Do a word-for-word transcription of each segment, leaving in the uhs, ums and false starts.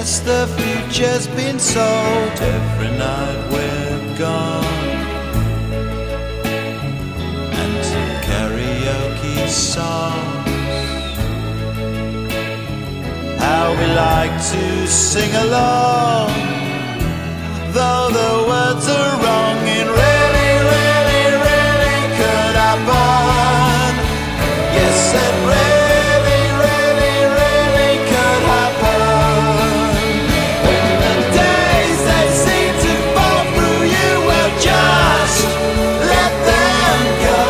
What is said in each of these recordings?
Yes, the future's been sold. Every night we're gone, and some karaoke songs. How we like to sing along, though the words are wrong. It really, really, really could happen. Yes, it really, really, really could happen. When the days they seem to fall through you, well, just let them go.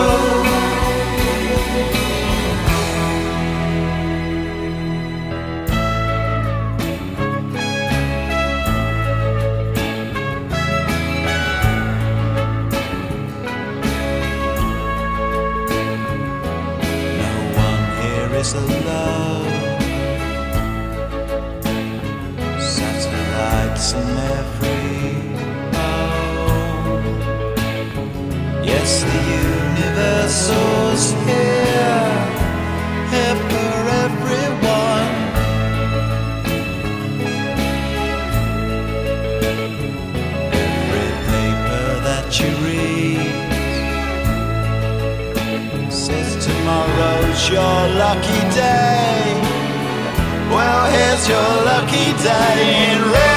Is alone, satellites in every home. Yes, the universe was here, here for everyone. Every paper that you read says tomorrow's your lucky day. Well, here's your lucky day in red.